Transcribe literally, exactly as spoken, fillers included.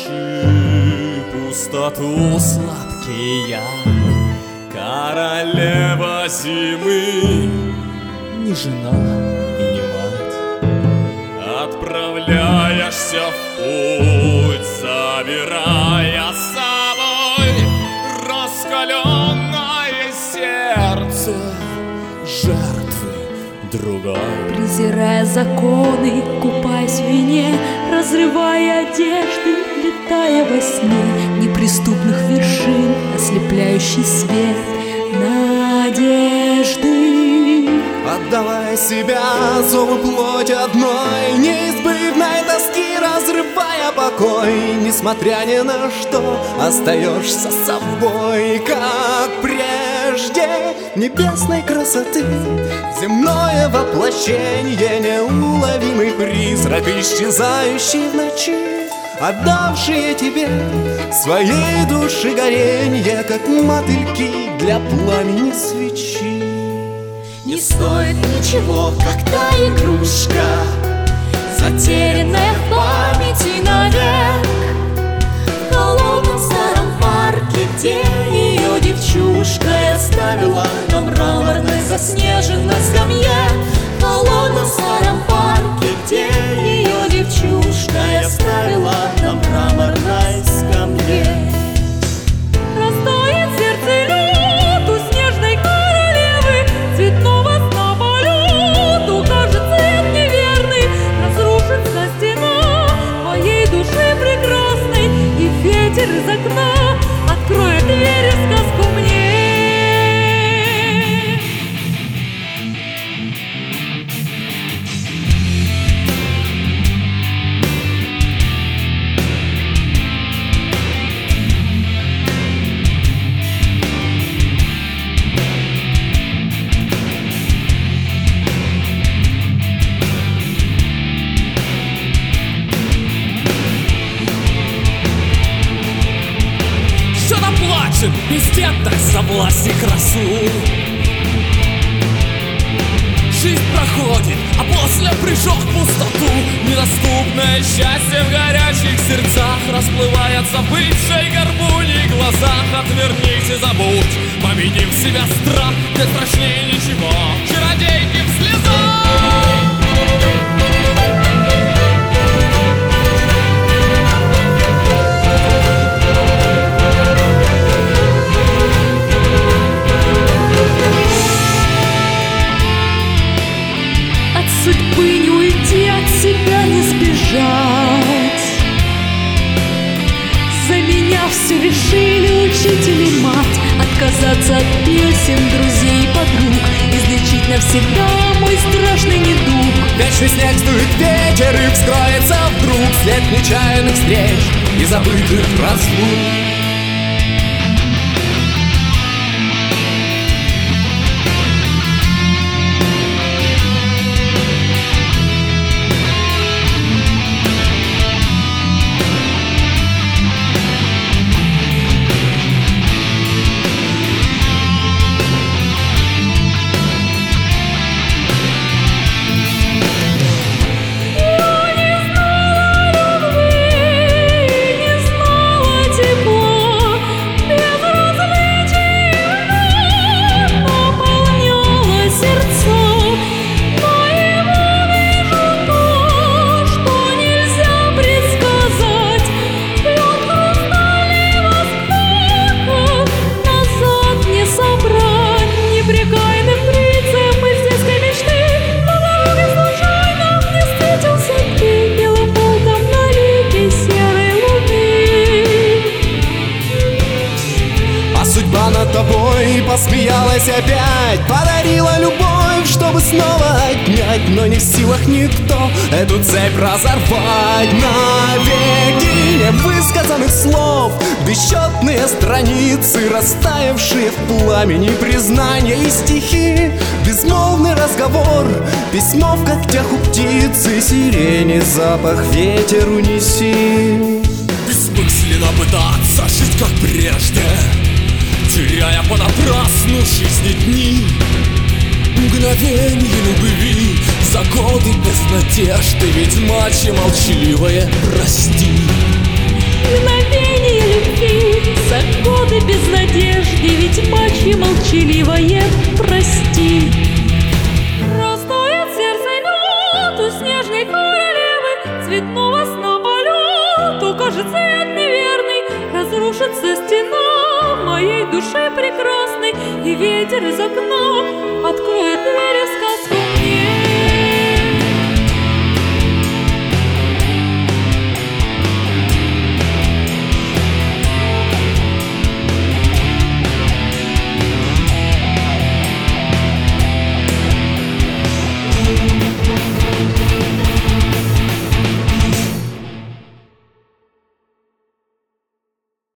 Души пустоту сладкий я, королева зимы, не жена и не мать. Отправляешься в путь, забирая с собой раскаленное сердце жертвы другой. Презирая законы, купаясь в вине, разрывая одежды, летая во сне неприступных вершин, ослепляющий свет надежды. Отдавая себя зову плоти одной, неизбывной тоски, разрывая покой, несмотря ни на что, остаешься собой, как прежде. Небесной красоты, земное воплощение, неуловимый призрак, исчезающий в ночи, отдавшие тебе своей души горенье, как мотыльки для пламени свечи. Не стоит ничего, как та игрушка, затерянная в памяти навек, в холодном старом парке, где ее девчушка оставила на мраморной заснеженной скамье. В холодном старом парке, где ее девчушка оставила на мраморной скамье. Растает сердце лед у снежной королевы, цветного сна полету, кажется, цвет неверный. Разрушится стена моей души прекрасной, и ветер из окна откроет двери в сказку мне. Плачет бездетность за власть и красу. Жизнь проходит, а после прыжок в пустоту. Недоступное счастье в горячих сердцах расплывается в бывшей горбуней глазах. Отвернись и забудь, победив в себя страх, ты страшнее ничего, чародейки в слезах. Судьбы не уйти, от себя не сбежать. За меня все решили учитель и мать. Отказаться от песен, друзей и подруг, излечить навсегда мой страшный недуг. Вечный снег сдует ветер, и вскроется вдруг след нечаянных встреч и забытых разлук. Судьба над тобой посмеялась опять, подарила любовь, чтобы снова отнять. Но не в силах никто эту цепь разорвать навеки. Невысказанных слов, бесчетные страницы, растаявшие в пламени признания и стихи. Безмолвный разговор, письмо в когтях у птицы, сирени запах ветер унеси. Бессмысленно пытаться жить как прежде, теряя понапрасну жизни дни. Мгновенье любви за годы без надежды, ведь маче молчаливая, прости. собачье молчаливое прости. Растает сердце лед у снежной королевы, цветного сна полету, кажется, яд неверный. Разрушится стена в моей душе прекрасной, и ветер из окна откроет двери